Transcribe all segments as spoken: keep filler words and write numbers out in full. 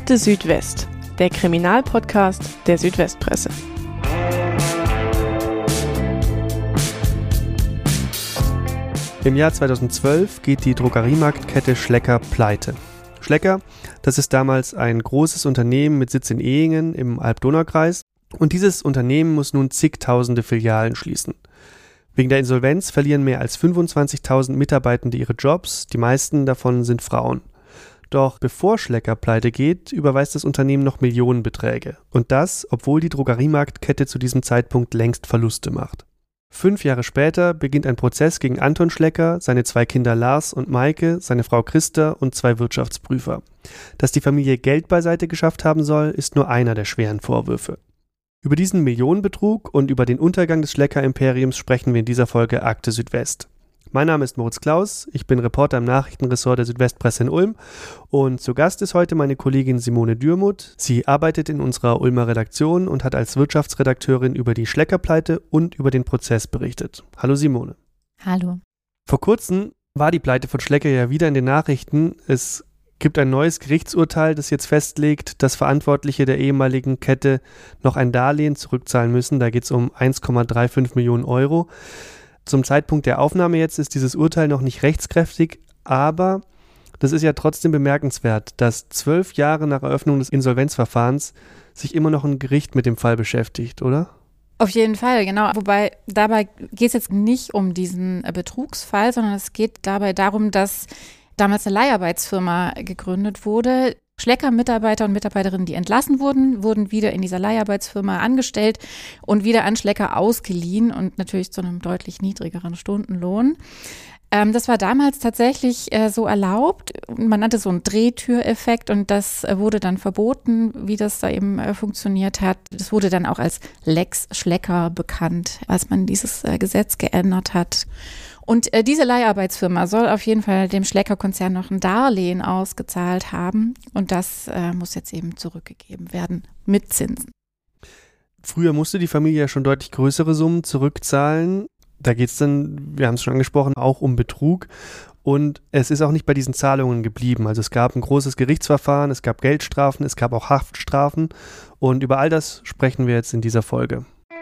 Akte Südwest, der Kriminalpodcast der Südwestpresse. Im Jahr zweitausendzwölf geht die Drogeriemarktkette Schlecker pleite. Schlecker, das ist damals ein großes Unternehmen mit Sitz in Ehingen im Alb-Donau-Kreis, und dieses Unternehmen muss nun zigtausende Filialen schließen. Wegen der Insolvenz verlieren mehr als fünfundzwanzigtausend Mitarbeitende ihre Jobs, die meisten davon sind Frauen. Doch bevor Schlecker pleite geht, überweist das Unternehmen noch Millionenbeträge. Und das, obwohl die Drogeriemarktkette zu diesem Zeitpunkt längst Verluste macht. Fünf Jahre später beginnt ein Prozess gegen Anton Schlecker, seine zwei Kinder Lars und Maike, seine Frau Christa und zwei Wirtschaftsprüfer. Dass die Familie Geld beiseite geschafft haben soll, ist nur einer der schweren Vorwürfe. Über diesen Millionenbetrug und über den Untergang des Schlecker-Imperiums sprechen wir in dieser Folge Akte Südwest. Mein Name ist Moritz Klaus, ich bin Reporter im Nachrichtenressort der Südwestpresse in Ulm und zu Gast ist heute meine Kollegin Simone Dürmuth. Sie arbeitet in unserer Ulmer Redaktion und hat als Wirtschaftsredakteurin über die Schlecker-Pleite und über den Prozess berichtet. Hallo Simone. Hallo. Vor kurzem war die Pleite von Schlecker ja wieder in den Nachrichten. Es gibt ein neues Gerichtsurteil, das jetzt festlegt, dass Verantwortliche der ehemaligen Kette noch ein Darlehen zurückzahlen müssen. Da geht es um eins Komma fünfunddreißig Millionen Euro. Zum Zeitpunkt der Aufnahme jetzt ist dieses Urteil noch nicht rechtskräftig, aber das ist ja trotzdem bemerkenswert, dass zwölf Jahre nach Eröffnung des Insolvenzverfahrens sich immer noch ein Gericht mit dem Fall beschäftigt, oder? Auf jeden Fall, genau. Wobei dabei geht es jetzt nicht um diesen Betrugsfall, sondern es geht dabei darum, dass damals eine Leiharbeitsfirma gegründet wurde. Schlecker-Mitarbeiter und Mitarbeiterinnen, die entlassen wurden, wurden wieder in dieser Leiharbeitsfirma angestellt und wieder an Schlecker ausgeliehen und natürlich zu einem deutlich niedrigeren Stundenlohn. Ähm, das war damals tatsächlich äh, so erlaubt. Man nannte so einen Drehtüreffekt und das äh, wurde dann verboten, wie das da eben äh, funktioniert hat. Das wurde dann auch als Lex Schlecker bekannt, als man dieses äh, Gesetz geändert hat. Und äh, diese Leiharbeitsfirma soll auf jeden Fall dem Schlecker-Konzern noch ein Darlehen ausgezahlt haben. Und das äh, muss jetzt eben zurückgegeben werden mit Zinsen. Früher musste die Familie ja schon deutlich größere Summen zurückzahlen. Da geht es dann, wir haben es schon angesprochen, auch um Betrug. Und es ist auch nicht bei diesen Zahlungen geblieben. Also es gab ein großes Gerichtsverfahren, es gab Geldstrafen, es gab auch Haftstrafen. Und über all das sprechen wir jetzt in dieser Folge.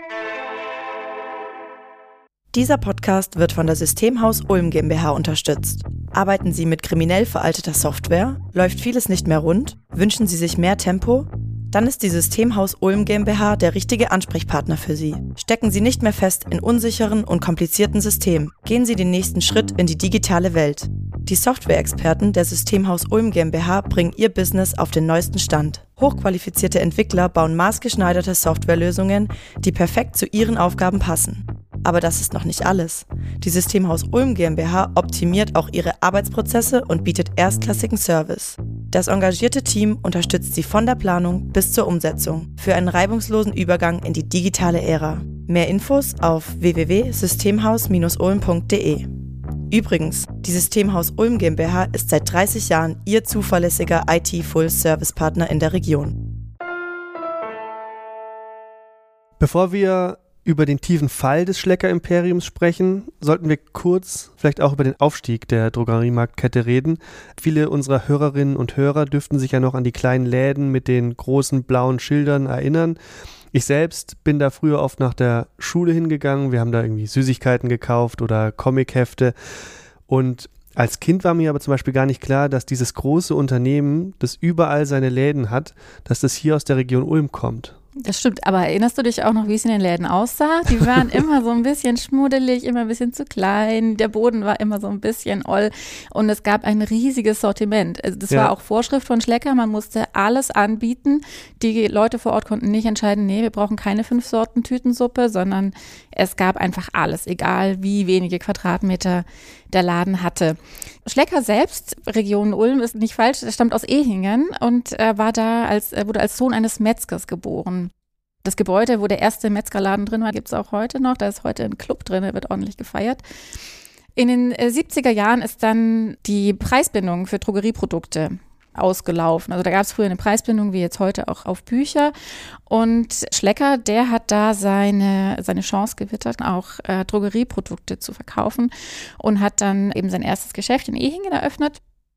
Dieser Podcast wird von der Systemhaus Ulm GmbH unterstützt. Arbeiten Sie mit kriminell veralteter Software? Läuft vieles nicht mehr rund? Wünschen Sie sich mehr Tempo? Dann ist die Systemhaus Ulm GmbH der richtige Ansprechpartner für Sie. Stecken Sie nicht mehr fest in unsicheren und komplizierten Systemen. Gehen Sie den nächsten Schritt in die digitale Welt. Die Software-Experten der Systemhaus Ulm GmbH bringen Ihr Business auf den neuesten Stand. Hochqualifizierte Entwickler bauen maßgeschneiderte Softwarelösungen, die perfekt zu Ihren Aufgaben passen. Aber das ist noch nicht alles. Die Systemhaus Ulm GmbH optimiert auch ihre Arbeitsprozesse und bietet erstklassigen Service. Das engagierte Team unterstützt Sie von der Planung bis zur Umsetzung für einen reibungslosen Übergang in die digitale Ära. Mehr Infos auf w w w punkt systemhaus Bindestrich ulm punkt d e. Übrigens, die Systemhaus Ulm GmbH ist seit dreißig Jahren Ihr zuverlässiger I T-Full-Service-Partner in der Region. Bevor wir über den tiefen Fall des Schlecker-Imperiums sprechen, sollten wir kurz vielleicht auch über den Aufstieg der Drogeriemarktkette reden. Viele unserer Hörerinnen und Hörer dürften sich ja noch an die kleinen Läden mit den großen blauen Schildern erinnern. Ich selbst bin da früher oft nach der Schule hingegangen. Wir haben da irgendwie Süßigkeiten gekauft oder Comichefte. Und als Kind war mir aber zum Beispiel gar nicht klar, dass dieses große Unternehmen, das überall seine Läden hat, dass das hier aus der Region Ulm kommt. Das stimmt, aber erinnerst du dich auch noch, wie es in den Läden aussah? Die waren immer so ein bisschen schmuddelig, immer ein bisschen zu klein, der Boden war immer so ein bisschen oll und es gab ein riesiges Sortiment. Also das ja. war auch Vorschrift von Schlecker, man musste alles anbieten. Die Leute vor Ort konnten nicht entscheiden, nee, wir brauchen keine fünf Sorten Tütensuppe, sondern es gab einfach alles, egal wie wenige Quadratmeter der Laden hatte. Schlecker selbst, Region Ulm, ist nicht falsch, er stammt aus Ehingen und er war da als, er wurde als Sohn eines Metzgers geboren. Das Gebäude, wo der erste Metzgerladen drin war, gibt es auch heute noch. Da ist heute ein Club drin, der wird ordentlich gefeiert. In den siebziger Jahren ist dann die Preisbindung für Drogerieprodukte ausgelaufen. Also da gab es früher eine Preisbindung, wie jetzt heute auch auf Bücher. Und Schlecker, der hat da seine, seine Chance gewittert, auch äh, Drogerieprodukte zu verkaufen und hat dann eben sein erstes Geschäft in Ehingen eröffnet.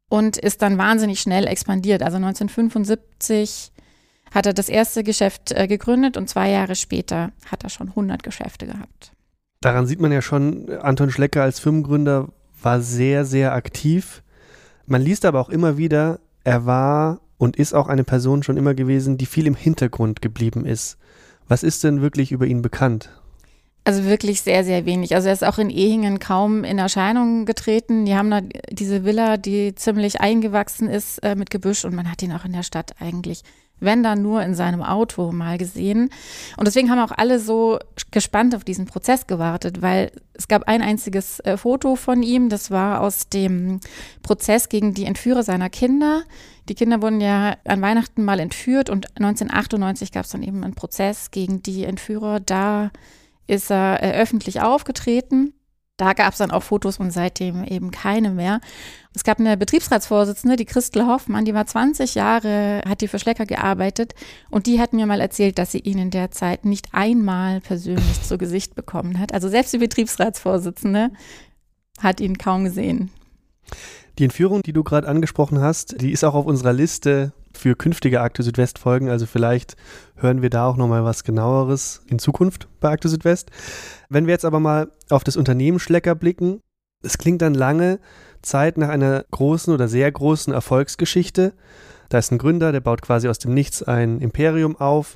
und ist dann wahnsinnig schnell expandiert. Also neunzehnhundertfünfundsiebzig hat er das erste Geschäft äh, gegründet und zwei Jahre später hat er schon hundert Geschäfte gehabt. Daran sieht man ja schon, Anton Schlecker als Firmengründer war sehr, sehr aktiv. Man liest aber auch immer wieder, er war und ist auch eine Person schon immer gewesen, die viel im Hintergrund geblieben ist. Was ist denn wirklich über ihn bekannt? Also wirklich sehr, sehr wenig. Also er ist auch in Ehingen kaum in Erscheinung getreten. Die haben da diese Villa, die ziemlich eingewachsen ist äh, mit Gebüsch und man hat ihn auch in der Stadt eigentlich, wenn dann nur in seinem Auto mal gesehen. Und deswegen haben auch alle so gespannt auf diesen Prozess gewartet, weil es gab ein einziges äh, Foto von ihm, das war aus dem Prozess gegen die Entführer seiner Kinder. Die Kinder wurden ja an Weihnachten mal entführt und neunzehnhundertachtundneunzig gab es dann eben einen Prozess gegen die Entführer. Da ist er äh, öffentlich aufgetreten. Da gab es dann auch Fotos und seitdem eben keine mehr. Es gab eine Betriebsratsvorsitzende, die Christel Hoffmann, die war zwanzig Jahre, hat die für Schlecker gearbeitet und die hat mir mal erzählt, dass sie ihn in der Zeit nicht einmal persönlich zu Gesicht bekommen hat. Also selbst die Betriebsratsvorsitzende hat ihn kaum gesehen. Die Entführung, die du gerade angesprochen hast, die ist auch auf unserer Liste für künftige Akte Südwest Folgen, also vielleicht hören wir da auch nochmal was Genaueres in Zukunft bei Akte Südwest. Wenn wir jetzt aber mal auf das Unternehmen Schlecker blicken, es klingt dann lange Zeit nach einer großen oder sehr großen Erfolgsgeschichte. Da ist ein Gründer, der baut quasi aus dem Nichts ein Imperium auf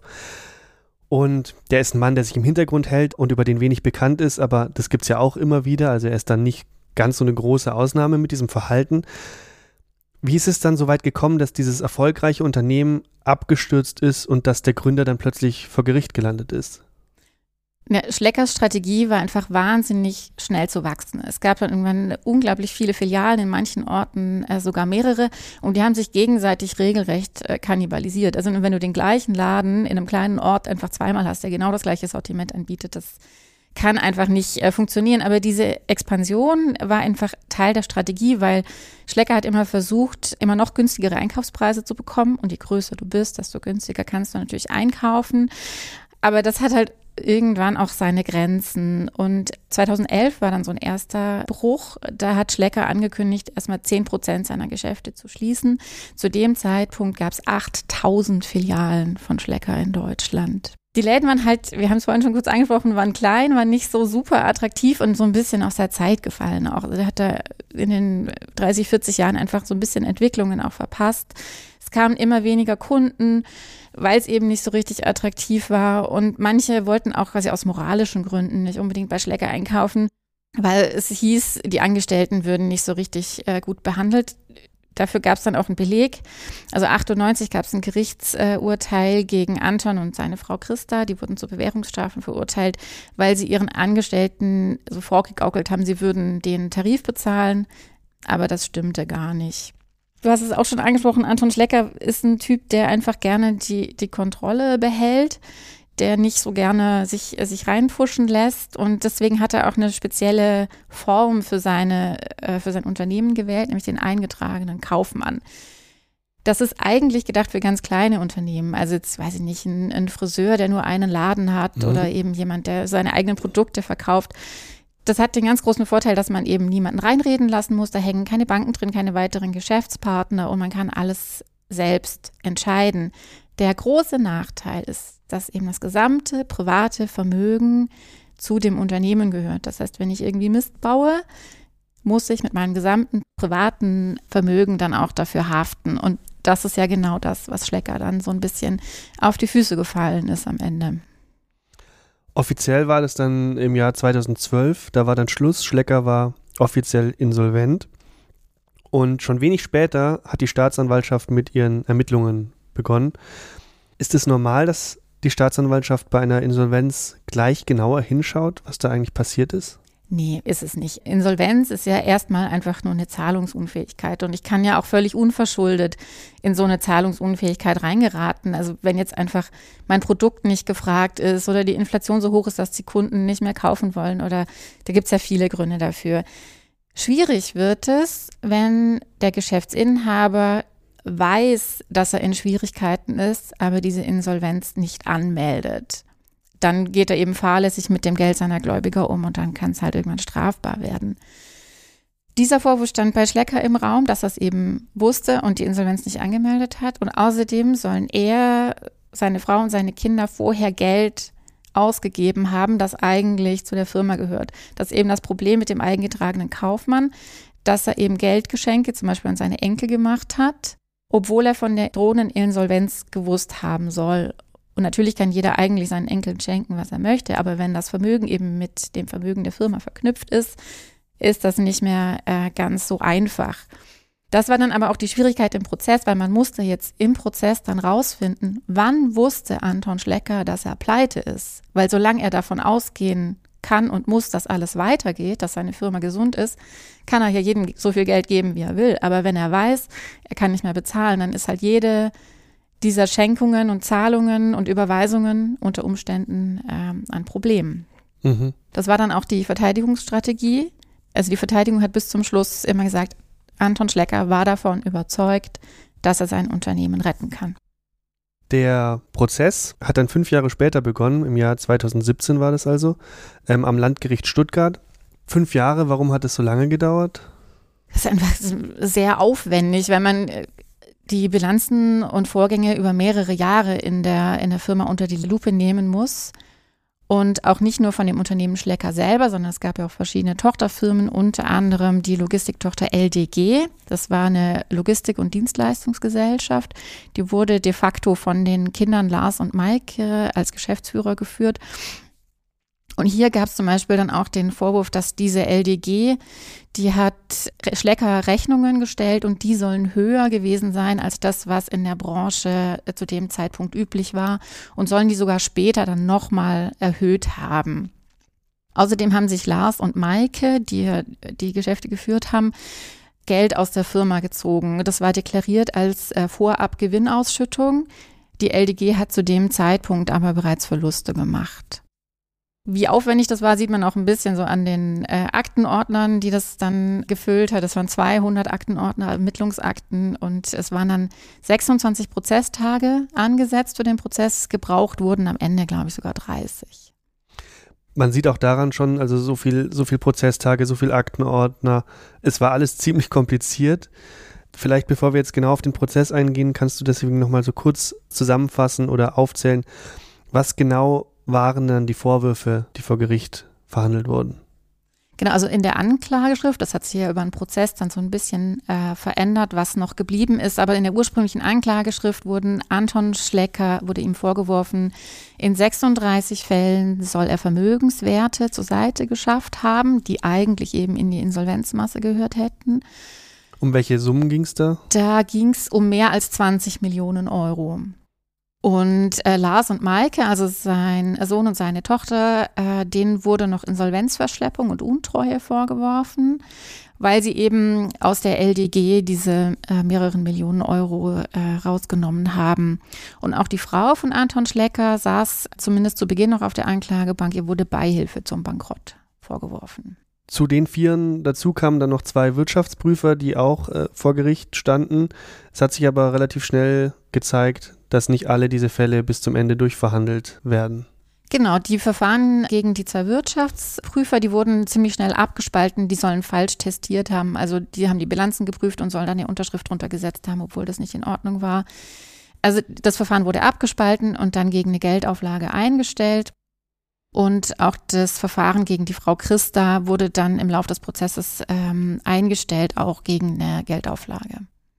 und der ist ein Mann, der sich im Hintergrund hält und über den wenig bekannt ist, aber das gibt es ja auch immer wieder, also er ist dann nicht ganz so eine große Ausnahme mit diesem Verhalten. Wie ist es dann so weit gekommen, dass dieses erfolgreiche Unternehmen abgestürzt ist und dass der Gründer dann plötzlich vor Gericht gelandet ist? Ja, Schleckers Strategie war einfach wahnsinnig schnell zu wachsen. Es gab dann irgendwann unglaublich viele Filialen, in manchen Orten äh, sogar mehrere und die haben sich gegenseitig regelrecht äh, kannibalisiert. Also wenn du den gleichen Laden in einem kleinen Ort einfach zweimal hast, der genau das gleiche Sortiment anbietet, das kann einfach nicht äh, funktionieren. Aber diese Expansion war einfach Teil der Strategie, weil Schlecker hat immer versucht, immer noch günstigere Einkaufspreise zu bekommen. Und je größer du bist, desto günstiger kannst du natürlich einkaufen. Aber das hat halt irgendwann auch seine Grenzen. Und zweitausendelf war dann so ein erster Bruch. Da hat Schlecker angekündigt, erstmal zehn Prozent seiner Geschäfte zu schließen. Zu dem Zeitpunkt gab es achttausend Filialen von Schlecker in Deutschland. Die Läden waren halt, wir haben es vorhin schon kurz angesprochen, waren klein, waren nicht so super attraktiv und so ein bisschen aus der Zeit gefallen auch. Also der hat da in den dreißig, vierzig Jahren einfach so ein bisschen Entwicklungen auch verpasst. Es kamen immer weniger Kunden, weil es eben nicht so richtig attraktiv war und manche wollten auch quasi aus moralischen Gründen nicht unbedingt bei Schlecker einkaufen, weil es hieß, die Angestellten würden nicht so richtig äh, gut behandelt. Dafür gab es dann auch einen Beleg. Also achtundneunzig gab es ein Gerichtsurteil äh, gegen Anton und seine Frau Christa. Die wurden zu Bewährungsstrafen verurteilt, weil sie ihren Angestellten so vorgegaukelt haben, sie würden den Tarif bezahlen. Aber das stimmte gar nicht. Du hast es auch schon angesprochen, Anton Schlecker ist ein Typ, der einfach gerne die, die Kontrolle behält, der nicht so gerne sich, sich reinpfuschen lässt und deswegen hat er auch eine spezielle Form für, seine, für sein Unternehmen gewählt, nämlich den eingetragenen Kaufmann. Das ist eigentlich gedacht für ganz kleine Unternehmen, also jetzt weiß ich nicht, ein, ein Friseur, der nur einen Laden hat mhm. oder eben jemand, der seine eigenen Produkte verkauft. Das hat den ganz großen Vorteil, dass man eben niemanden reinreden lassen muss, da hängen keine Banken drin, keine weiteren Geschäftspartner und man kann alles selbst entscheiden. Der große Nachteil ist, dass eben das gesamte private Vermögen zu dem Unternehmen gehört. Das heißt, wenn ich irgendwie Mist baue, muss ich mit meinem gesamten privaten Vermögen dann auch dafür haften. Und das ist ja genau das, was Schlecker dann so ein bisschen auf die Füße gefallen ist am Ende. Offiziell war das dann im Jahr zweitausendzwölf, da war dann Schluss. Schlecker war offiziell insolvent. Und schon wenig später hat die Staatsanwaltschaft mit ihren Ermittlungen begonnen. Ist es normal, dass die Staatsanwaltschaft bei einer Insolvenz gleich genauer hinschaut, was da eigentlich passiert ist? Nee, ist es nicht. Insolvenz ist ja erstmal einfach nur eine Zahlungsunfähigkeit und ich kann ja auch völlig unverschuldet in so eine Zahlungsunfähigkeit reingeraten. Also wenn jetzt einfach mein Produkt nicht gefragt ist oder die Inflation so hoch ist, dass die Kunden nicht mehr kaufen wollen oder da gibt es ja viele Gründe dafür. Schwierig wird es, wenn der Geschäftsinhaber weiß, dass er in Schwierigkeiten ist, aber diese Insolvenz nicht anmeldet. Dann geht er eben fahrlässig mit dem Geld seiner Gläubiger um und dann kann es halt irgendwann strafbar werden. Dieser Vorwurf stand bei Schlecker im Raum, dass er es eben wusste und die Insolvenz nicht angemeldet hat. Und außerdem sollen er, seine Frau und seine Kinder vorher Geld ausgegeben haben, das eigentlich zu der Firma gehört. Das ist eben das Problem mit dem eingetragenen Kaufmann, dass er eben Geldgeschenke zum Beispiel an seine Enkel gemacht hat, obwohl er von der drohenden Insolvenz gewusst haben soll. Und natürlich kann jeder eigentlich seinen Enkeln schenken, was er möchte, aber wenn das Vermögen eben mit dem Vermögen der Firma verknüpft ist, ist das nicht mehr äh, ganz so einfach. Das war dann aber auch die Schwierigkeit im Prozess, weil man musste jetzt im Prozess dann rausfinden, wann wusste Anton Schlecker, dass er pleite ist. Weil solange er davon ausgehen kann und muss, dass alles weitergeht, dass seine Firma gesund ist, kann er ja jedem so viel Geld geben, wie er will. Aber wenn er weiß, er kann nicht mehr bezahlen, dann ist halt jede dieser Schenkungen und Zahlungen und Überweisungen unter Umständen ähm, ein Problem. Mhm. Das war dann auch die Verteidigungsstrategie. Also die Verteidigung hat bis zum Schluss immer gesagt, Anton Schlecker war davon überzeugt, dass er sein Unternehmen retten kann. Der Prozess hat dann fünf Jahre später begonnen, im Jahr zweitausendsiebzehn war das also, ähm, am Landgericht Stuttgart. Fünf Jahre, warum hat es so lange gedauert? Das ist einfach sehr aufwendig, wenn man die Bilanzen und Vorgänge über mehrere Jahre in der, in der Firma unter die Lupe nehmen muss. Und auch nicht nur von dem Unternehmen Schlecker selber, sondern es gab ja auch verschiedene Tochterfirmen, unter anderem die Logistiktochter L D G. Das war eine Logistik- und Dienstleistungsgesellschaft. Die wurde de facto von den Kindern Lars und Maike als Geschäftsführer geführt. Und hier gab es zum Beispiel dann auch den Vorwurf, dass diese L D G, die hat Schlecker Rechnungen gestellt und die sollen höher gewesen sein als das, was in der Branche zu dem Zeitpunkt üblich war und sollen die sogar später dann nochmal erhöht haben. Außerdem haben sich Lars und Maike, die die Geschäfte geführt haben, Geld aus der Firma gezogen. Das war deklariert als äh, Vorab-Gewinnausschüttung. Die L D G hat zu dem Zeitpunkt aber bereits Verluste gemacht. Wie aufwendig das war, sieht man auch ein bisschen so an den äh, Aktenordnern, die das dann gefüllt hat. Das waren zweihundert Aktenordner, Ermittlungsakten und es waren dann sechsundzwanzig Prozesstage angesetzt für den Prozess. Gebraucht wurden am Ende, glaube ich, sogar dreißig. Man sieht auch daran schon, also so viel, so viel Prozesstage, so viel Aktenordner. Es war alles ziemlich kompliziert. Vielleicht, bevor wir jetzt genau auf den Prozess eingehen, kannst du deswegen nochmal so kurz zusammenfassen oder aufzählen, was genau waren dann die Vorwürfe, die vor Gericht verhandelt wurden? Genau, also in der Anklageschrift, das hat sich ja über den Prozess dann so ein bisschen äh, verändert, was noch geblieben ist, aber in der ursprünglichen Anklageschrift wurden Anton Schlecker, wurde ihm vorgeworfen, in sechsunddreißig Fällen soll er Vermögenswerte zur Seite geschafft haben, die eigentlich eben in die Insolvenzmasse gehört hätten. Um welche Summen ging es da? Da ging es um mehr als zwanzig Millionen Euro. Und äh, Lars und Maike, also sein Sohn und seine Tochter, äh, denen wurde noch Insolvenzverschleppung und Untreue vorgeworfen, weil sie eben aus der L D G diese äh, mehreren Millionen Euro äh, rausgenommen haben. Und auch die Frau von Anton Schlecker saß zumindest zu Beginn noch auf der Anklagebank. Ihr wurde Beihilfe zum Bankrott vorgeworfen. Zu den Vieren dazu kamen dann noch zwei Wirtschaftsprüfer, die auch äh, vor Gericht standen. Es hat sich aber relativ schnell gezeigt, dass nicht alle diese Fälle bis zum Ende durchverhandelt werden. Genau, die Verfahren gegen die zwei Wirtschaftsprüfer, die wurden ziemlich schnell abgespalten, die sollen falsch testiert haben. Also die haben die Bilanzen geprüft und sollen dann eine Unterschrift drunter gesetzt haben, obwohl das nicht in Ordnung war. Also das Verfahren wurde abgespalten und dann gegen eine Geldauflage eingestellt. Und auch das Verfahren gegen die Frau Christa wurde dann im Laufe des Prozesses ähm, eingestellt, auch gegen eine Geldauflage.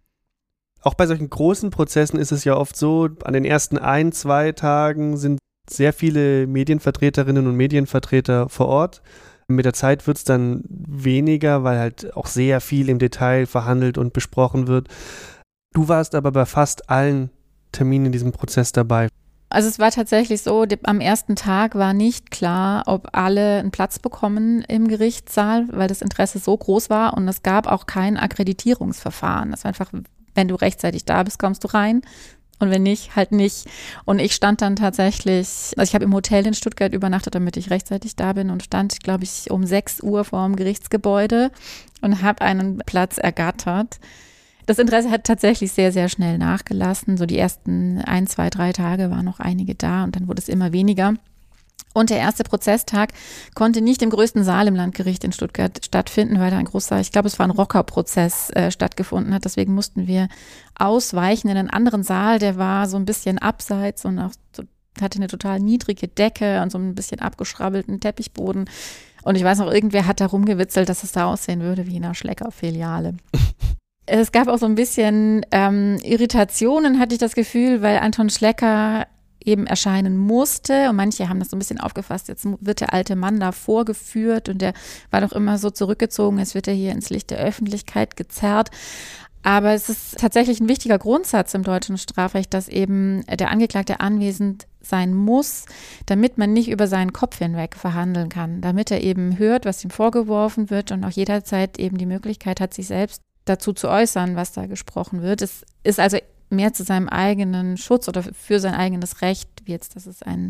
Auch bei solchen großen Prozessen ist es ja oft so, an den ersten ein, zwei Tagen sind sehr viele Medienvertreterinnen und Medienvertreter vor Ort. Mit der Zeit wird es dann weniger, weil halt auch sehr viel im Detail verhandelt und besprochen wird. Du warst aber bei fast allen Terminen in diesem Prozess dabei. Also es war tatsächlich so, am ersten Tag war nicht klar, ob alle einen Platz bekommen im Gerichtssaal, weil das Interesse so groß war und es gab auch kein Akkreditierungsverfahren. Das war einfach, wenn du rechtzeitig da bist, kommst du rein und wenn nicht, halt nicht. Und ich stand dann tatsächlich, also ich habe im Hotel in Stuttgart übernachtet, damit ich rechtzeitig da bin und stand, glaube ich, um sechs Uhr vor dem Gerichtsgebäude und habe einen Platz ergattert. Das Interesse hat tatsächlich sehr, sehr schnell nachgelassen. So die ersten ein, zwei, drei Tage waren noch einige da und dann wurde es immer weniger. Und der erste Prozesstag konnte nicht im größten Saal im Landgericht in Stuttgart stattfinden, weil da ein großer, ich glaube, es war ein Rockerprozess äh, stattgefunden hat. Deswegen mussten wir ausweichen in einen anderen Saal, der war so ein bisschen abseits und auch so, hatte eine total niedrige Decke und so ein bisschen abgeschrabbelten Teppichboden. Und ich weiß noch, irgendwer hat da rumgewitzelt, dass es da aussehen würde wie in einer Schlecker-Filiale. Es gab auch so ein bisschen ähm, Irritationen, hatte ich das Gefühl, weil Anton Schlecker eben erscheinen musste und manche haben das so ein bisschen aufgefasst, jetzt wird der alte Mann da vorgeführt und der war doch immer so zurückgezogen, jetzt wird er hier ins Licht der Öffentlichkeit gezerrt. Aber es ist tatsächlich ein wichtiger Grundsatz im deutschen Strafrecht, dass eben der Angeklagte anwesend sein muss, damit man nicht über seinen Kopf hinweg verhandeln kann, damit er eben hört, was ihm vorgeworfen wird und auch jederzeit eben die Möglichkeit hat, sich selbst dazu zu äußern, was da gesprochen wird. Es ist also mehr zu seinem eigenen Schutz oder für sein eigenes Recht, wie jetzt, dass es ein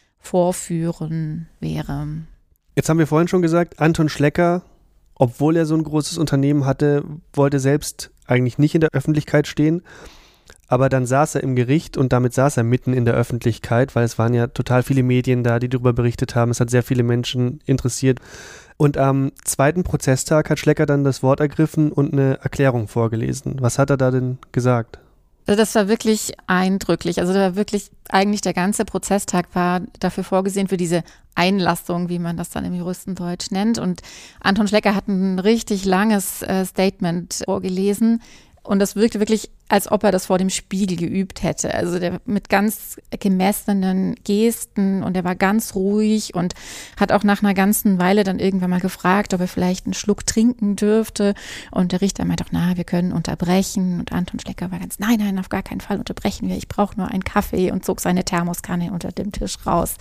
Vorführen wäre. Jetzt haben wir vorhin schon gesagt, Anton Schlecker, obwohl er so ein großes Unternehmen hatte, wollte selbst eigentlich nicht in der Öffentlichkeit stehen. Aber dann saß er im Gericht und damit saß er mitten in der Öffentlichkeit, weil es waren ja total viele Medien da, die darüber berichtet haben. Es hat sehr viele Menschen interessiert. Und am zweiten Prozesstag hat Schlecker dann das Wort ergriffen und eine Erklärung vorgelesen. Was hat er da denn gesagt? Also das war wirklich eindrücklich. Also da war wirklich, eigentlich der ganze Prozesstag war dafür vorgesehen, für diese Einlassung, wie man das dann im Juristendeutsch nennt. Und Anton Schlecker hat ein richtig langes äh, Statement vorgelesen. Und das wirkte wirklich, als ob er das vor dem Spiegel geübt hätte. Also der mit ganz gemessenen Gesten und er war ganz ruhig und hat auch nach einer ganzen Weile dann irgendwann mal gefragt, ob er vielleicht einen Schluck trinken dürfte. Und der Richter meinte auch, na, wir können unterbrechen. Und Anton Schlecker war ganz, nein, nein, auf gar keinen Fall unterbrechen wir. Ich brauche nur einen Kaffee und zog seine Thermoskanne unter dem Tisch raus.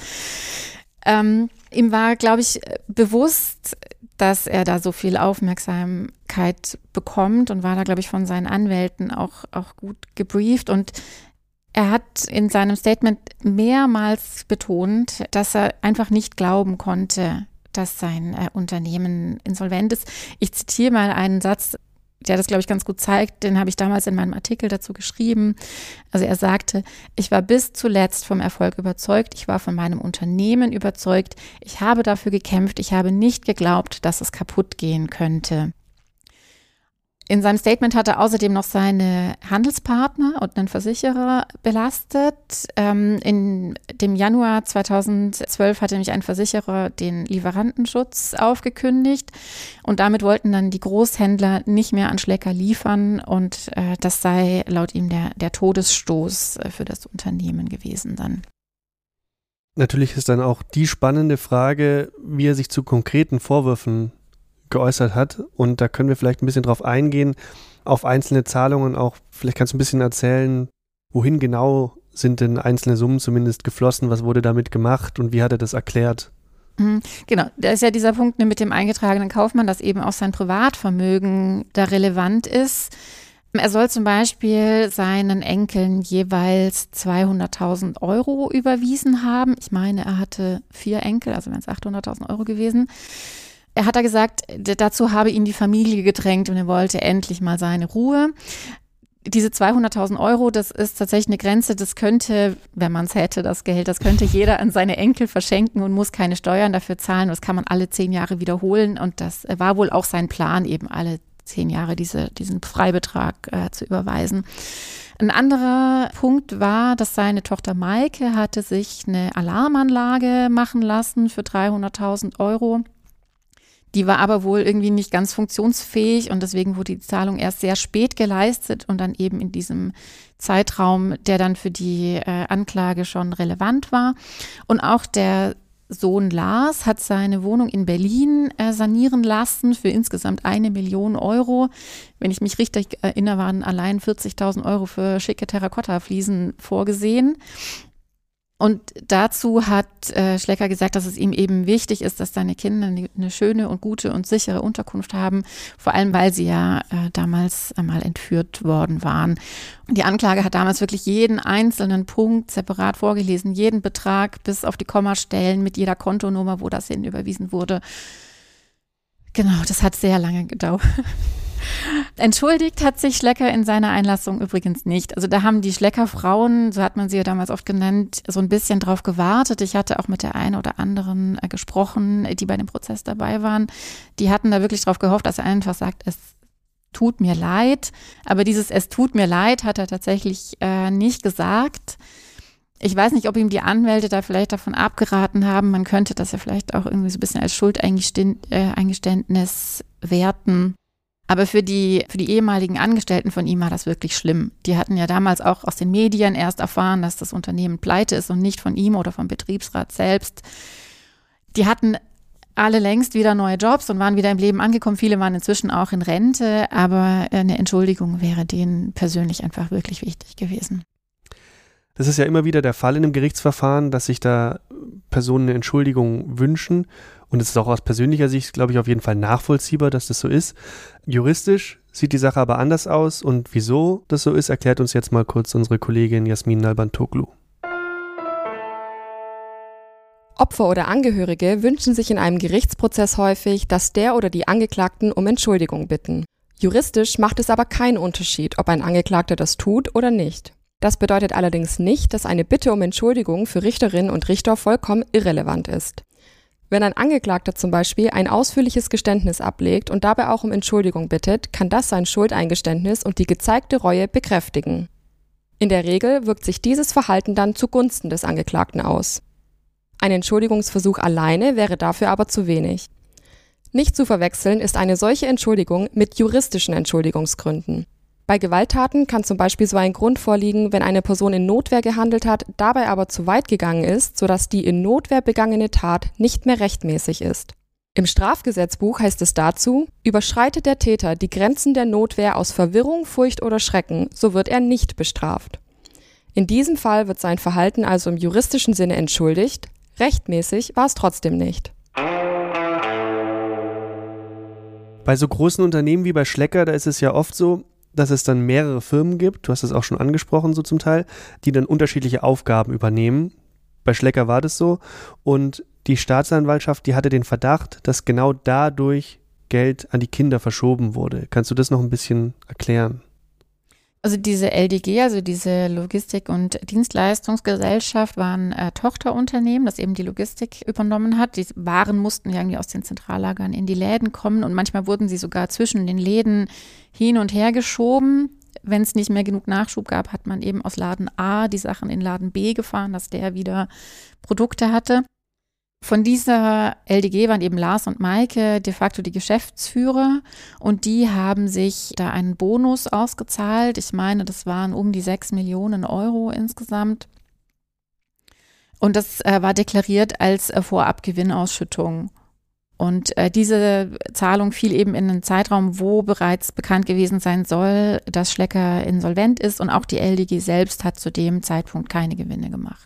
Ähm, ihm war, glaube ich, bewusst, dass er da so viel Aufmerksamkeit bekommt und war da, glaube ich, von seinen Anwälten auch, auch gut gebrieft. Und er hat in seinem Statement mehrmals betont, dass er einfach nicht glauben konnte, dass sein äh, Unternehmen insolvent ist. Ich zitiere mal einen Satz, der das, glaube ich, ganz gut zeigt. Den habe ich damals in meinem Artikel dazu geschrieben. Also er sagte, ich war bis zuletzt vom Erfolg überzeugt. Ich war von meinem Unternehmen überzeugt. Ich habe dafür gekämpft. Ich habe nicht geglaubt, dass es kaputt gehen könnte. In seinem Statement hat er außerdem noch seine Handelspartner und einen Versicherer belastet. Ähm, in dem Januar zweitausendzwölf hat nämlich ein Versicherer den Lieferantenschutz aufgekündigt und damit wollten dann die Großhändler nicht mehr an Schlecker liefern und äh, das sei laut ihm der, der Todesstoß für das Unternehmen gewesen dann. Natürlich ist dann auch die spannende Frage, wie er sich zu konkreten Vorwürfen geäußert hat und da können wir vielleicht ein bisschen drauf eingehen, auf einzelne Zahlungen auch, vielleicht kannst du ein bisschen erzählen, wohin genau sind denn einzelne Summen zumindest geflossen, was wurde damit gemacht und wie hat er das erklärt? Genau, da ist ja dieser Punkt mit dem eingetragenen Kaufmann, dass eben auch sein Privatvermögen da relevant ist. Er soll zum Beispiel seinen Enkeln jeweils zweihunderttausend Euro überwiesen haben. Ich meine, er hatte vier Enkel, also wären es achthunderttausend Euro gewesen. Er hat da gesagt, dazu habe ihn die Familie gedrängt und er wollte endlich mal seine Ruhe. Diese zweihunderttausend Euro, das ist tatsächlich eine Grenze, das könnte, wenn man es hätte, das Geld, das könnte jeder an seine Enkel verschenken und muss keine Steuern dafür zahlen. Das kann man alle zehn Jahre wiederholen und das war wohl auch sein Plan, eben alle zehn Jahre diese, diesen Freibetrag äh, zu überweisen. Ein anderer Punkt war, dass seine Tochter Maike hatte sich eine Alarmanlage machen lassen für dreihunderttausend Euro. Die war aber wohl irgendwie nicht ganz funktionsfähig und deswegen wurde die Zahlung erst sehr spät geleistet und dann eben in diesem Zeitraum, der dann für die äh, Anklage schon relevant war. Und auch der Sohn Lars hat seine Wohnung in Berlin äh, sanieren lassen für insgesamt eine Million Euro. Wenn ich mich richtig erinnere, waren allein vierzigtausend Euro für schicke Terrakotta-Fliesen vorgesehen. Und dazu hat äh, Schlecker gesagt, dass es ihm eben wichtig ist, dass seine Kinder eine, eine schöne und gute und sichere Unterkunft haben, vor allem weil sie ja äh, damals einmal entführt worden waren. Und die Anklage hat damals wirklich jeden einzelnen Punkt separat vorgelesen, jeden Betrag bis auf die Kommastellen mit jeder Kontonummer, wo das hin überwiesen wurde. Genau, das hat sehr lange gedauert. Entschuldigt hat sich Schlecker in seiner Einlassung übrigens nicht. Also da haben die Schlecker-Frauen, so hat man sie ja damals oft genannt, so ein bisschen drauf gewartet. Ich hatte auch mit der einen oder anderen äh, gesprochen, die bei dem Prozess dabei waren. Die hatten da wirklich drauf gehofft, dass er einfach sagt, es tut mir leid. Aber dieses Es tut mir leid hat er tatsächlich äh, nicht gesagt. Ich weiß nicht, ob ihm die Anwälte da vielleicht davon abgeraten haben. Man könnte das ja vielleicht auch irgendwie so ein bisschen als Schuldeingeständnis werten. Aber für die, für die ehemaligen Angestellten von ihm war das wirklich schlimm. Die hatten ja damals auch aus den Medien erst erfahren, dass das Unternehmen pleite ist und nicht von ihm oder vom Betriebsrat selbst. Die hatten alle längst wieder neue Jobs und waren wieder im Leben angekommen. Viele waren inzwischen auch in Rente, aber eine Entschuldigung wäre denen persönlich einfach wirklich wichtig gewesen. Das ist ja immer wieder der Fall in einem Gerichtsverfahren, dass sich da Personen eine Entschuldigung wünschen. Und es ist auch aus persönlicher Sicht, glaube ich, auf jeden Fall nachvollziehbar, dass das so ist. Juristisch sieht die Sache aber anders aus. Und wieso das so ist, erklärt uns jetzt mal kurz unsere Kollegin Jasmin Nalbantoglu. Opfer oder Angehörige wünschen sich in einem Gerichtsprozess häufig, dass der oder die Angeklagten um Entschuldigung bitten. Juristisch macht es aber keinen Unterschied, ob ein Angeklagter das tut oder nicht. Das bedeutet allerdings nicht, dass eine Bitte um Entschuldigung für Richterinnen und Richter vollkommen irrelevant ist. Wenn ein Angeklagter zum Beispiel ein ausführliches Geständnis ablegt und dabei auch um Entschuldigung bittet, kann das sein Schuldeingeständnis und die gezeigte Reue bekräftigen. In der Regel wirkt sich dieses Verhalten dann zugunsten des Angeklagten aus. Ein Entschuldigungsversuch alleine wäre dafür aber zu wenig. Nicht zu verwechseln ist eine solche Entschuldigung mit juristischen Entschuldigungsgründen. Bei Gewalttaten kann zum Beispiel so ein Grund vorliegen, wenn eine Person in Notwehr gehandelt hat, dabei aber zu weit gegangen ist, sodass die in Notwehr begangene Tat nicht mehr rechtmäßig ist. Im Strafgesetzbuch heißt es dazu: Überschreitet der Täter die Grenzen der Notwehr aus Verwirrung, Furcht oder Schrecken, so wird er nicht bestraft. In diesem Fall wird sein Verhalten also im juristischen Sinne entschuldigt, rechtmäßig war es trotzdem nicht. Bei so großen Unternehmen wie bei Schlecker, da ist es ja oft so, dass es dann mehrere Firmen gibt, du hast es auch schon angesprochen so zum Teil, die dann unterschiedliche Aufgaben übernehmen. Bei Schlecker war das so und die Staatsanwaltschaft, die hatte den Verdacht, dass genau dadurch Geld an die Kinder verschoben wurde. Kannst du das noch ein bisschen erklären? Also diese L D G, also diese Logistik- und Dienstleistungsgesellschaft, war ein äh, Tochterunternehmen, das eben die Logistik übernommen hat. Die Waren mussten ja irgendwie aus den Zentrallagern in die Läden kommen und manchmal wurden sie sogar zwischen den Läden hin und her geschoben. Wenn es nicht mehr genug Nachschub gab, hat man eben aus Laden A die Sachen in Laden B gefahren, dass der wieder Produkte hatte. Von dieser L D G waren eben Lars und Maike de facto die Geschäftsführer und die haben sich da einen Bonus ausgezahlt. Ich meine, das waren um die sechs Millionen Euro insgesamt. Und das äh, war deklariert als äh, Vorabgewinnausschüttung. Und äh, diese Zahlung fiel eben in einen Zeitraum, wo bereits bekannt gewesen sein soll, dass Schlecker insolvent ist und auch die L D G selbst hat zu dem Zeitpunkt keine Gewinne gemacht.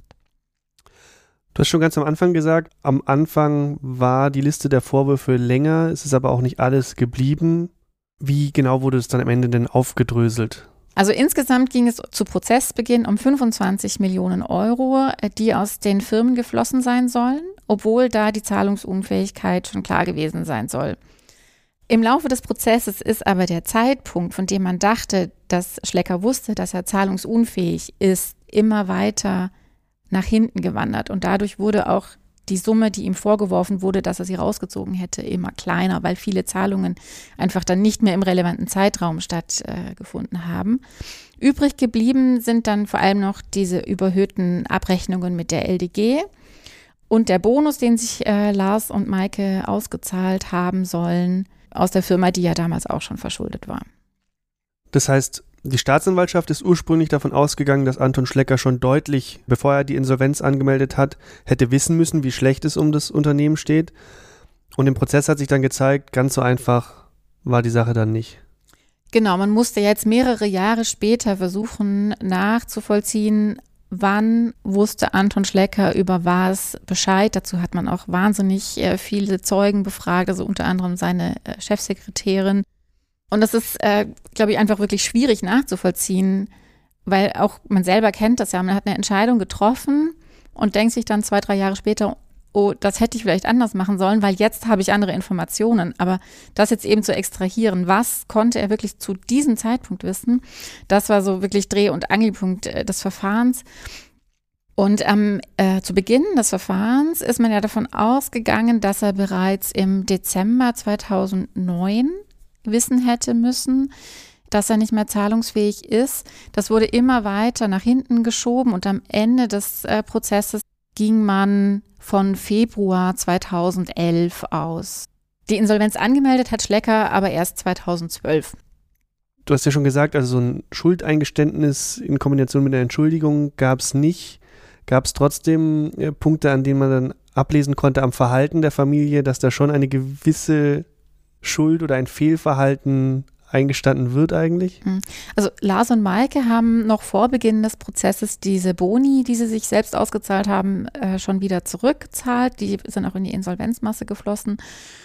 Du hast schon ganz am Anfang gesagt, am Anfang war die Liste der Vorwürfe länger, es ist aber auch nicht alles geblieben. Wie genau wurde es dann am Ende denn aufgedröselt? Also insgesamt ging es zu Prozessbeginn um fünfundzwanzig Millionen Euro, die aus den Firmen geflossen sein sollen, obwohl da die Zahlungsunfähigkeit schon klar gewesen sein soll. Im Laufe des Prozesses ist aber der Zeitpunkt, von dem man dachte, dass Schlecker wusste, dass er zahlungsunfähig ist, immer weiter nach hinten gewandert und dadurch wurde auch die Summe, die ihm vorgeworfen wurde, dass er sie rausgezogen hätte, immer kleiner, weil viele Zahlungen einfach dann nicht mehr im relevanten Zeitraum stattgefunden äh, haben. Übrig geblieben sind dann vor allem noch diese überhöhten Abrechnungen mit der L D G und der Bonus, den sich äh, Lars und Maike ausgezahlt haben sollen aus der Firma, die ja damals auch schon verschuldet war. Das heißt, die Staatsanwaltschaft ist ursprünglich davon ausgegangen, dass Anton Schlecker schon deutlich, bevor er die Insolvenz angemeldet hat, hätte wissen müssen, wie schlecht es um das Unternehmen steht. Und im Prozess hat sich dann gezeigt, ganz so einfach war die Sache dann nicht. Genau, man musste jetzt mehrere Jahre später versuchen nachzuvollziehen, wann wusste Anton Schlecker über was Bescheid. Dazu hat man auch wahnsinnig äh, viele Zeugen befragt, also unter anderem seine äh, Chefsekretärin. Und das ist, äh, glaube ich, einfach wirklich schwierig nachzuvollziehen, weil auch man selber kennt das ja. Man hat eine Entscheidung getroffen und denkt sich dann zwei, drei Jahre später, oh, das hätte ich vielleicht anders machen sollen, weil jetzt habe ich andere Informationen. Aber das jetzt eben zu extrahieren, was konnte er wirklich zu diesem Zeitpunkt wissen, das war so wirklich Dreh- und Angelpunkt äh, des Verfahrens. Und ähm, äh, zu Beginn des Verfahrens ist man ja davon ausgegangen, dass er bereits im Dezember zweitausendneun wissen hätte müssen, dass er nicht mehr zahlungsfähig ist. Das wurde immer weiter nach hinten geschoben und am Ende des äh, Prozesses ging man von Februar zweitausendelf aus. Die Insolvenz angemeldet hat Schlecker aber erst zweitausendzwölf. Du hast ja schon gesagt, also so ein Schuldeingeständnis in Kombination mit einer Entschuldigung gab es nicht. Gab es trotzdem äh, Punkte, an denen man dann ablesen konnte am Verhalten der Familie, dass da schon eine gewisse Schuld oder ein Fehlverhalten eingestanden wird eigentlich? Also Lars und Maike haben noch vor Beginn des Prozesses diese Boni, die sie sich selbst ausgezahlt haben, äh, schon wieder zurückgezahlt. Die sind auch in die Insolvenzmasse geflossen.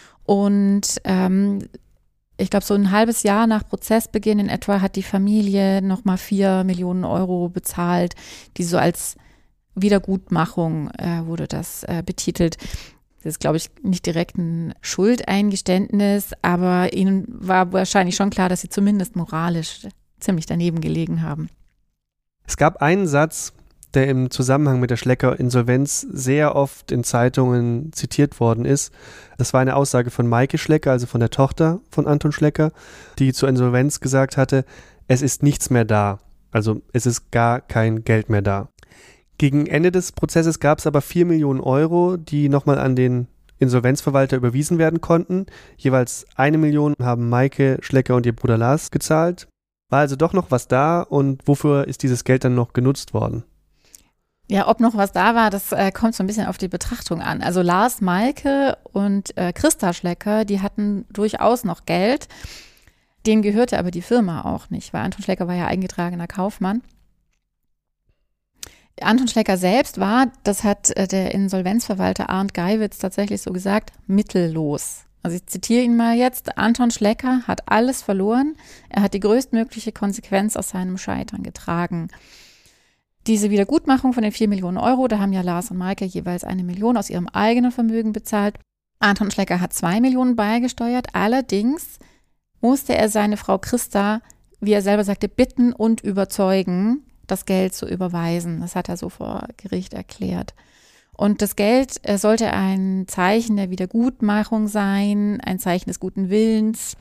Und ähm, ich glaube, so ein halbes Jahr nach Prozessbeginn in etwa hat die Familie nochmal vier Millionen Euro bezahlt, die so als Wiedergutmachung äh, wurde das äh, betitelt. Das ist, glaube ich, nicht direkt ein Schuldeingeständnis, aber ihnen war wahrscheinlich schon klar, dass sie zumindest moralisch ziemlich daneben gelegen haben. Es gab einen Satz, der im Zusammenhang mit der Schlecker-Insolvenz sehr oft in Zeitungen zitiert worden ist. Das war eine Aussage von Maike Schlecker, also von der Tochter von Anton Schlecker, die zur Insolvenz gesagt hatte, es ist nichts mehr da. Also es ist gar kein Geld mehr da. Gegen Ende des Prozesses gab es aber vier Millionen Euro, die nochmal an den Insolvenzverwalter überwiesen werden konnten. Jeweils eine Million haben Maike Schlecker und ihr Bruder Lars gezahlt. War also doch noch was da und wofür ist dieses Geld dann noch genutzt worden? Ja, ob noch was da war, das äh, kommt so ein bisschen auf die Betrachtung an. Also Lars, Maike und äh, Christa Schlecker, die hatten durchaus noch Geld. Denen gehörte aber die Firma auch nicht, weil Anton Schlecker war ja eingetragener Kaufmann. Anton Schlecker selbst war, das hat der Insolvenzverwalter Arndt Geiwitz tatsächlich so gesagt, mittellos. Also ich zitiere ihn mal jetzt, Anton Schlecker hat alles verloren, er hat die größtmögliche Konsequenz aus seinem Scheitern getragen. Diese Wiedergutmachung von den vier Millionen Euro, da haben ja Lars und Maike jeweils eine Million aus ihrem eigenen Vermögen bezahlt. Anton Schlecker hat zwei Millionen beigesteuert, allerdings musste er seine Frau Christa, wie er selber sagte, bitten und überzeugen, das Geld zu überweisen. Das hat er so vor Gericht erklärt. Und das Geld sollte ein Zeichen der Wiedergutmachung sein, ein Zeichen des guten Willens.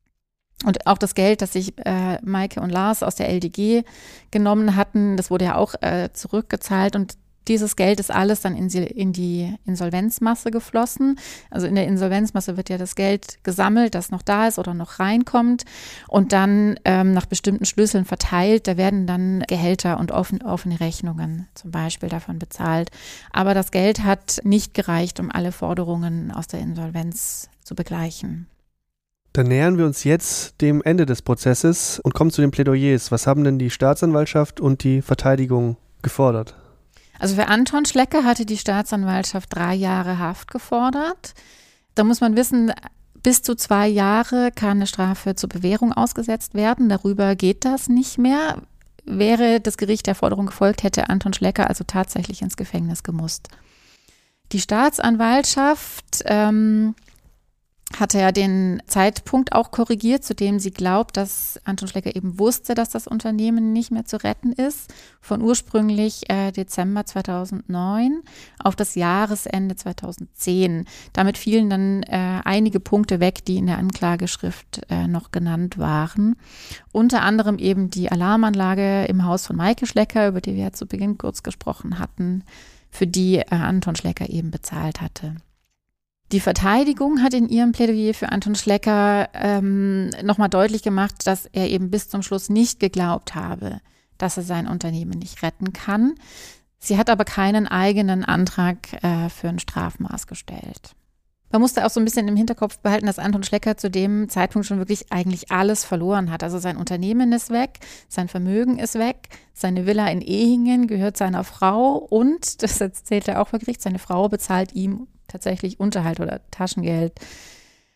Und auch das Geld, das sich äh, Maike und Lars aus der L D G genommen hatten, das wurde ja auch äh, zurückgezahlt. Und dieses Geld ist alles dann in, in die Insolvenzmasse geflossen. Also in der Insolvenzmasse wird ja das Geld gesammelt, das noch da ist oder noch reinkommt und dann ähm, nach bestimmten Schlüsseln verteilt. Da werden dann Gehälter und offen, offene Rechnungen zum Beispiel davon bezahlt. Aber das Geld hat nicht gereicht, um alle Forderungen aus der Insolvenz zu begleichen. Dann nähern wir uns jetzt dem Ende des Prozesses und kommen zu den Plädoyers. Was haben denn die Staatsanwaltschaft und die Verteidigung gefordert? Also für Anton Schlecker hatte die Staatsanwaltschaft drei Jahre Haft gefordert. Da muss man wissen, bis zu zwei Jahre kann eine Strafe zur Bewährung ausgesetzt werden. Darüber geht das nicht mehr. Wäre das Gericht der Forderung gefolgt, hätte Anton Schlecker also tatsächlich ins Gefängnis gemusst. Die Staatsanwaltschaft ähm, hatte ja den Zeitpunkt auch korrigiert, zu dem sie glaubt, dass Anton Schlecker eben wusste, dass das Unternehmen nicht mehr zu retten ist, von ursprünglich äh, Dezember zweitausendneun auf das Jahresende zweitausendzehn. Damit fielen dann äh, einige Punkte weg, die in der Anklageschrift äh, noch genannt waren. Unter anderem eben die Alarmanlage im Haus von Maike Schlecker, über die wir ja zu Beginn kurz gesprochen hatten, für die äh, Anton Schlecker eben bezahlt hatte. Die Verteidigung hat in ihrem Plädoyer für Anton Schlecker ähm, nochmal deutlich gemacht, dass er eben bis zum Schluss nicht geglaubt habe, dass er sein Unternehmen nicht retten kann. Sie hat aber keinen eigenen Antrag äh, für ein Strafmaß gestellt. Man musste auch so ein bisschen im Hinterkopf behalten, dass Anton Schlecker zu dem Zeitpunkt schon wirklich eigentlich alles verloren hat. Also sein Unternehmen ist weg, sein Vermögen ist weg, seine Villa in Ehingen gehört seiner Frau und, das erzählt er auch vor Gericht, seine Frau bezahlt ihm tatsächlich Unterhalt oder Taschengeld.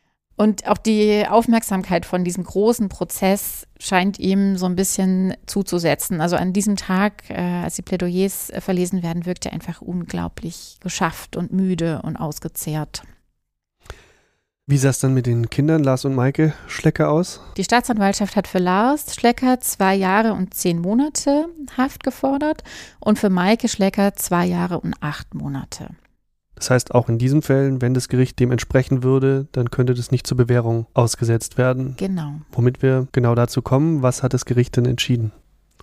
Und auch die Aufmerksamkeit von diesem großen Prozess scheint ihm so ein bisschen zuzusetzen. Also an diesem Tag, äh, als die Plädoyers äh, verlesen werden, wirkt er einfach unglaublich geschafft und müde und ausgezehrt. Wie sah es dann mit den Kindern, Lars und Maike Schlecker, aus? Die Staatsanwaltschaft hat für Lars Schlecker zwei Jahre und zehn Monate Haft gefordert und für Maike Schlecker zwei Jahre und acht Monate. Das heißt, auch in diesen Fällen, wenn das Gericht dem entsprechen würde, dann könnte das nicht zur Bewährung ausgesetzt werden. Genau. Womit wir genau dazu kommen, was hat das Gericht denn entschieden?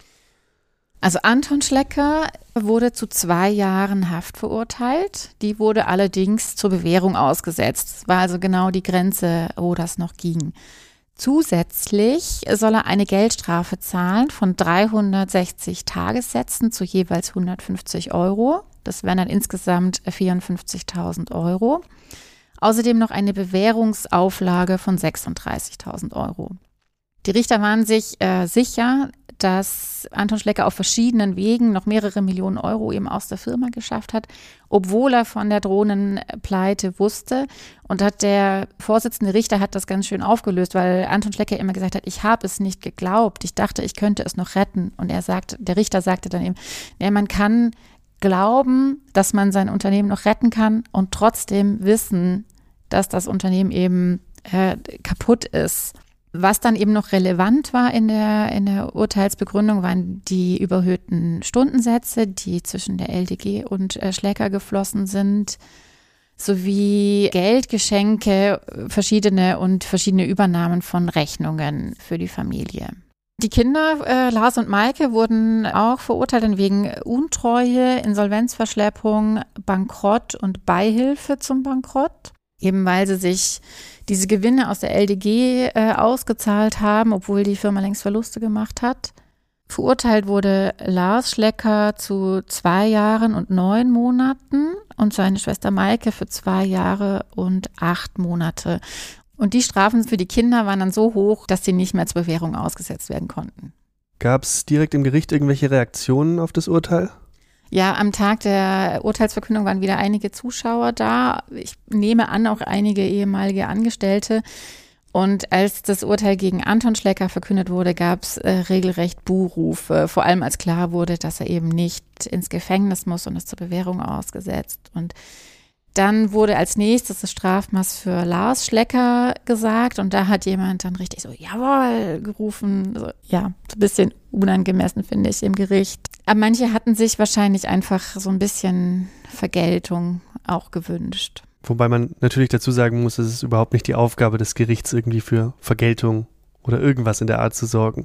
Also Anton Schlecker wurde zu zwei Jahren Haft verurteilt. Die wurde allerdings zur Bewährung ausgesetzt. Das war also genau die Grenze, wo das noch ging. Zusätzlich soll er eine Geldstrafe zahlen von dreihundertsechzig Tagessätzen zu jeweils hundertfünfzig Euro. Das wären dann insgesamt vierundfünfzigtausend Euro. Außerdem noch eine Bewährungsauflage von sechsunddreißigtausend Euro. Die Richter waren sich äh, sicher, dass Anton Schlecker auf verschiedenen Wegen noch mehrere Millionen Euro eben aus der Firma geschafft hat, obwohl er von der drohenden Pleite wusste. Und hat der Vorsitzende Richter hat das ganz schön aufgelöst, weil Anton Schlecker immer gesagt hat, ich habe es nicht geglaubt, ich dachte, ich könnte es noch retten. Und er sagt, der Richter sagte dann eben, ja, man kann glauben, dass man sein Unternehmen noch retten kann und trotzdem wissen, dass das Unternehmen eben äh, kaputt ist. Was dann eben noch relevant war in der, in der Urteilsbegründung, waren die überhöhten Stundensätze, die zwischen der L D G und äh, Schlecker geflossen sind, sowie Geldgeschenke, verschiedene und verschiedene Übernahmen von Rechnungen für die Familie. Die Kinder, äh, Lars und Maike, wurden auch verurteilt wegen Untreue, Insolvenzverschleppung, Bankrott und Beihilfe zum Bankrott. Eben weil sie sich diese Gewinne aus der L D G äh, ausgezahlt haben, obwohl die Firma längst Verluste gemacht hat. Verurteilt wurde Lars Schlecker zu zwei Jahren und neun Monaten und seine Schwester Maike für zwei Jahre und acht Monate. Und die Strafen für die Kinder waren dann so hoch, dass sie nicht mehr zur Bewährung ausgesetzt werden konnten. Gab es direkt im Gericht irgendwelche Reaktionen auf das Urteil? Ja, am Tag der Urteilsverkündung waren wieder einige Zuschauer da. Ich nehme an, auch einige ehemalige Angestellte. Und als das Urteil gegen Anton Schlecker verkündet wurde, gab es äh, regelrecht Buhrufe. Vor allem als klar wurde, dass er eben nicht ins Gefängnis muss und ist zur Bewährung ausgesetzt. Und dann wurde als nächstes das Strafmaß für Lars Schlecker gesagt und da hat jemand dann richtig so, jawohl, gerufen. So, ja, so ein bisschen unangemessen, finde ich, im Gericht. Aber manche hatten sich wahrscheinlich einfach so ein bisschen Vergeltung auch gewünscht. Wobei man natürlich dazu sagen muss, es ist überhaupt nicht die Aufgabe des Gerichts, irgendwie für Vergeltung oder irgendwas in der Art zu sorgen.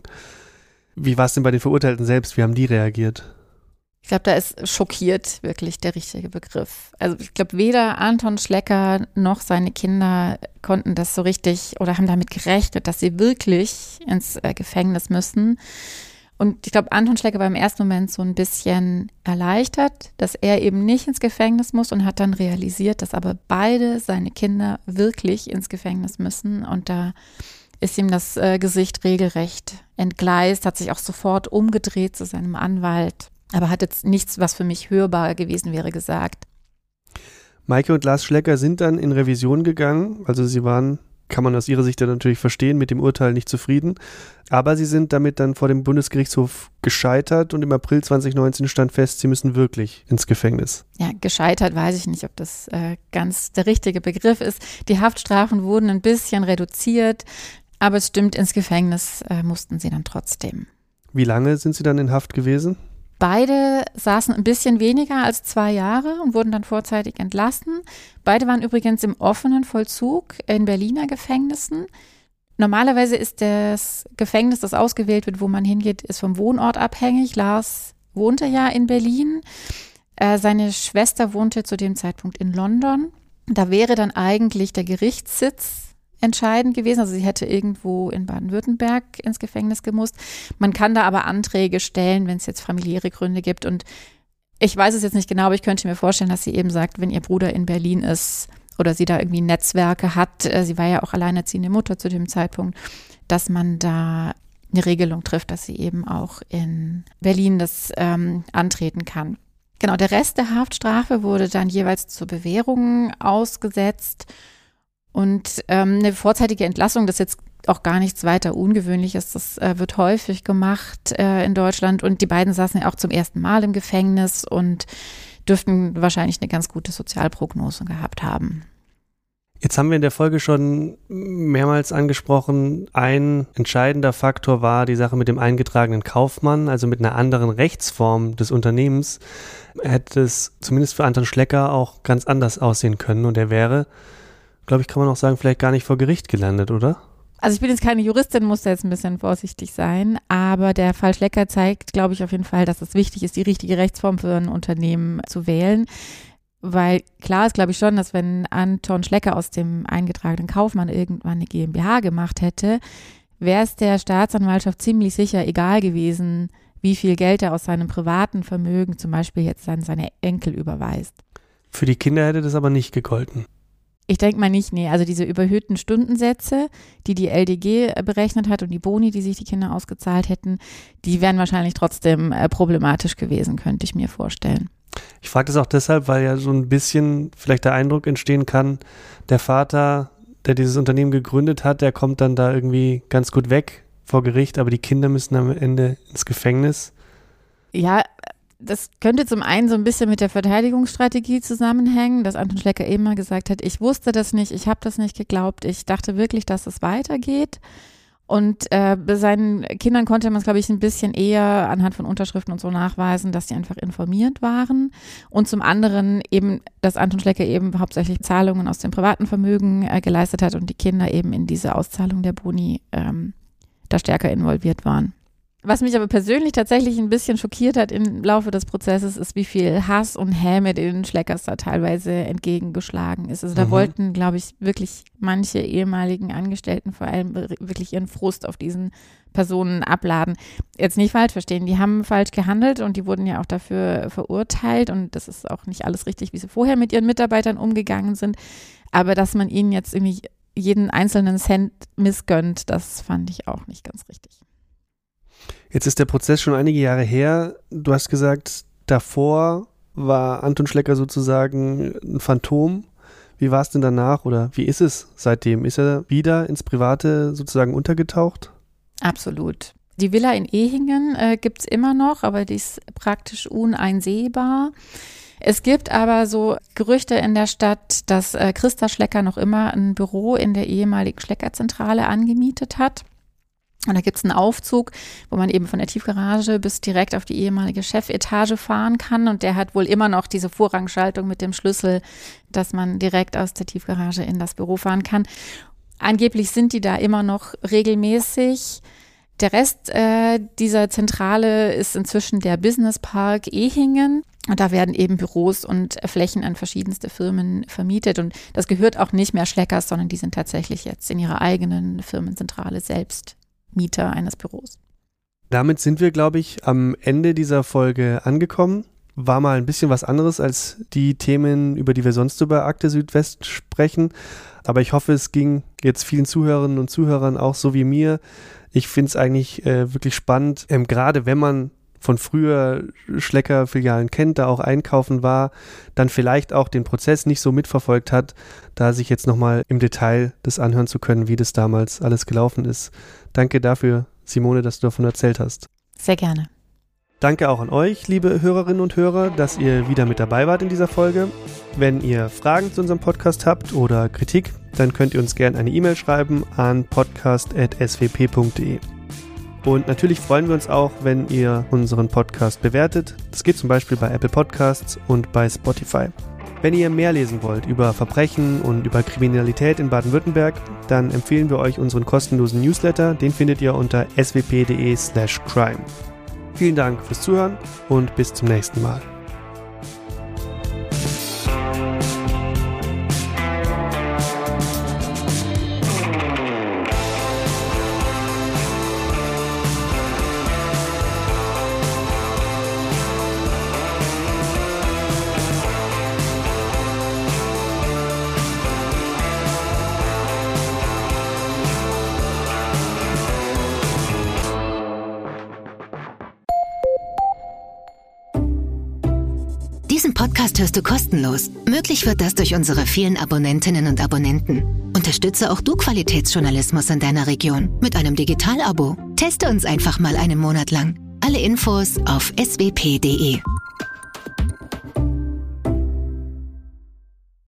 Wie war es denn bei den Verurteilten selbst? Wie haben die reagiert? Ich glaube, da ist schockiert wirklich der richtige Begriff. Also ich glaube, weder Anton Schlecker noch seine Kinder konnten das so richtig oder haben damit gerechnet, dass sie wirklich ins äh, Gefängnis müssen. Und ich glaube, Anton Schlecker war im ersten Moment so ein bisschen erleichtert, dass er eben nicht ins Gefängnis muss und hat dann realisiert, dass aber beide seine Kinder wirklich ins Gefängnis müssen. Und da ist ihm das äh, Gesicht regelrecht entgleist, hat sich auch sofort umgedreht zu seinem Anwalt. Aber hat jetzt nichts, was für mich hörbar gewesen wäre, gesagt. Maike und Lars Schlecker sind dann in Revision gegangen. Also sie waren, kann man aus ihrer Sicht ja natürlich verstehen, mit dem Urteil nicht zufrieden. Aber sie sind damit dann vor dem Bundesgerichtshof gescheitert und im April zwanzig neunzehn stand fest, sie müssen wirklich ins Gefängnis. Ja, gescheitert weiß ich nicht, ob das äh, ganz der richtige Begriff ist. Die Haftstrafen wurden ein bisschen reduziert, aber es stimmt, ins Gefängnis äh, mussten sie dann trotzdem. Wie lange sind sie dann in Haft gewesen? Beide saßen ein bisschen weniger als zwei Jahre und wurden dann vorzeitig entlassen. Beide waren übrigens im offenen Vollzug in Berliner Gefängnissen. Normalerweise ist das Gefängnis, das ausgewählt wird, wo man hingeht, ist vom Wohnort abhängig. Lars wohnte ja in Berlin. Äh, seine Schwester wohnte zu dem Zeitpunkt in London. Da wäre dann eigentlich der Gerichtssitz entscheidend gewesen. Also sie hätte irgendwo in Baden-Württemberg ins Gefängnis gemusst. Man kann da aber Anträge stellen, wenn es jetzt familiäre Gründe gibt. Und ich weiß es jetzt nicht genau, aber ich könnte mir vorstellen, dass sie eben sagt, wenn ihr Bruder in Berlin ist oder sie da irgendwie Netzwerke hat, sie war ja auch alleinerziehende Mutter zu dem Zeitpunkt, dass man da eine Regelung trifft, dass sie eben auch in Berlin das ähm, antreten kann. Genau, der Rest der Haftstrafe wurde dann jeweils zur Bewährung ausgesetzt. Und ähm, eine vorzeitige Entlassung, das ist jetzt auch gar nichts weiter Ungewöhnliches, das äh, wird häufig gemacht äh, in Deutschland und die beiden saßen ja auch zum ersten Mal im Gefängnis und dürften wahrscheinlich eine ganz gute Sozialprognose gehabt haben. Jetzt haben wir in der Folge schon mehrmals angesprochen, ein entscheidender Faktor war die Sache mit dem eingetragenen Kaufmann, also mit einer anderen Rechtsform des Unternehmens, hätte es zumindest für Anton Schlecker auch ganz anders aussehen können und er wäre, glaube ich, kann man auch sagen, vielleicht gar nicht vor Gericht gelandet, oder? Also ich bin jetzt keine Juristin, muss da jetzt ein bisschen vorsichtig sein, aber der Fall Schlecker zeigt, glaube ich, auf jeden Fall, dass es wichtig ist, die richtige Rechtsform für ein Unternehmen zu wählen. Weil klar ist, glaube ich schon, dass wenn Anton Schlecker aus dem eingetragenen Kaufmann irgendwann eine GmbH gemacht hätte, wäre es der Staatsanwaltschaft ziemlich sicher egal gewesen, wie viel Geld er aus seinem privaten Vermögen zum Beispiel jetzt an seine Enkel überweist. Für die Kinder hätte das aber nicht gegolten. Ich denke mal nicht, nee. Also diese überhöhten Stundensätze, die die L D G berechnet hat und die Boni, die sich die Kinder ausgezahlt hätten, die wären wahrscheinlich trotzdem äh, problematisch gewesen, könnte ich mir vorstellen. Ich frage das auch deshalb, weil ja so ein bisschen vielleicht der Eindruck entstehen kann, der Vater, der dieses Unternehmen gegründet hat, der kommt dann da irgendwie ganz gut weg vor Gericht, aber die Kinder müssen am Ende ins Gefängnis. Ja, das könnte zum einen so ein bisschen mit der Verteidigungsstrategie zusammenhängen, dass Anton Schlecker eben mal gesagt hat, ich wusste das nicht, ich habe das nicht geglaubt, ich dachte wirklich, dass es weitergeht. Und äh, bei seinen Kindern konnte man es, glaube ich, ein bisschen eher anhand von Unterschriften und so nachweisen, dass die einfach informiert waren. Und zum anderen eben, dass Anton Schlecker eben hauptsächlich Zahlungen aus dem privaten Vermögen äh, geleistet hat und die Kinder eben in diese Auszahlung der Boni ähm, da stärker involviert waren. Was mich aber persönlich tatsächlich ein bisschen schockiert hat im Laufe des Prozesses, ist, wie viel Hass und Häme den Schleckers da teilweise entgegengeschlagen ist. Also da mhm. wollten, glaube ich, wirklich manche ehemaligen Angestellten vor allem wirklich ihren Frust auf diesen Personen abladen. Jetzt nicht falsch verstehen, die haben falsch gehandelt und die wurden ja auch dafür verurteilt und das ist auch nicht alles richtig, wie sie vorher mit ihren Mitarbeitern umgegangen sind. Aber dass man ihnen jetzt irgendwie jeden einzelnen Cent missgönnt, das fand ich auch nicht ganz richtig. Jetzt ist der Prozess schon einige Jahre her. Du hast gesagt, davor war Anton Schlecker sozusagen ein Phantom. Wie war es denn danach oder wie ist es seitdem? Ist er wieder ins Private sozusagen untergetaucht? Absolut. Die Villa in Ehingen äh, gibt es immer noch, aber die ist praktisch uneinsehbar. Es gibt aber so Gerüchte in der Stadt, dass äh, Christa Schlecker noch immer ein Büro in der ehemaligen Schlecker-Zentrale angemietet hat. Und da gibt es einen Aufzug, wo man eben von der Tiefgarage bis direkt auf die ehemalige Chefetage fahren kann. Und der hat wohl immer noch diese Vorrangschaltung mit dem Schlüssel, dass man direkt aus der Tiefgarage in das Büro fahren kann. Angeblich sind die da immer noch regelmäßig. Der Rest äh, dieser Zentrale ist inzwischen der Business Park Ehingen. Und da werden eben Büros und Flächen an verschiedenste Firmen vermietet. Und das gehört auch nicht mehr Schleckers, sondern die sind tatsächlich jetzt in ihrer eigenen Firmenzentrale selbst Mieter eines Büros. Damit sind wir, glaube ich, am Ende dieser Folge angekommen. War mal ein bisschen was anderes als die Themen, über die wir sonst über Akte Südwest sprechen. Aber ich hoffe, es ging jetzt vielen Zuhörerinnen und Zuhörern auch so wie mir. Ich finde es eigentlich äh, wirklich spannend, ähm, gerade wenn man von früher Schlecker-Filialen kennt, da auch einkaufen war, dann vielleicht auch den Prozess nicht so mitverfolgt hat, da sich jetzt nochmal im Detail das anhören zu können, wie das damals alles gelaufen ist. Danke dafür, Simone, dass du davon erzählt hast. Sehr gerne. Danke auch an euch, liebe Hörerinnen und Hörer, dass ihr wieder mit dabei wart in dieser Folge. Wenn ihr Fragen zu unserem Podcast habt oder Kritik, dann könnt ihr uns gerne eine E-Mail schreiben an podcast at s w p punkt d e. Und natürlich freuen wir uns auch, wenn ihr unseren Podcast bewertet. Das geht zum Beispiel bei Apple Podcasts und bei Spotify. Wenn ihr mehr lesen wollt über Verbrechen und über Kriminalität in Baden-Württemberg, dann empfehlen wir euch unseren kostenlosen Newsletter. Den findet ihr unter s w p punkt d e slash crime. Vielen Dank fürs Zuhören und bis zum nächsten Mal. Diesen Podcast hörst du kostenlos. Möglich wird das durch unsere vielen Abonnentinnen und Abonnenten. Unterstütze auch du Qualitätsjournalismus in deiner Region mit einem Digital-Abo. Teste uns einfach mal einen Monat lang. Alle Infos auf s w p punkt d e.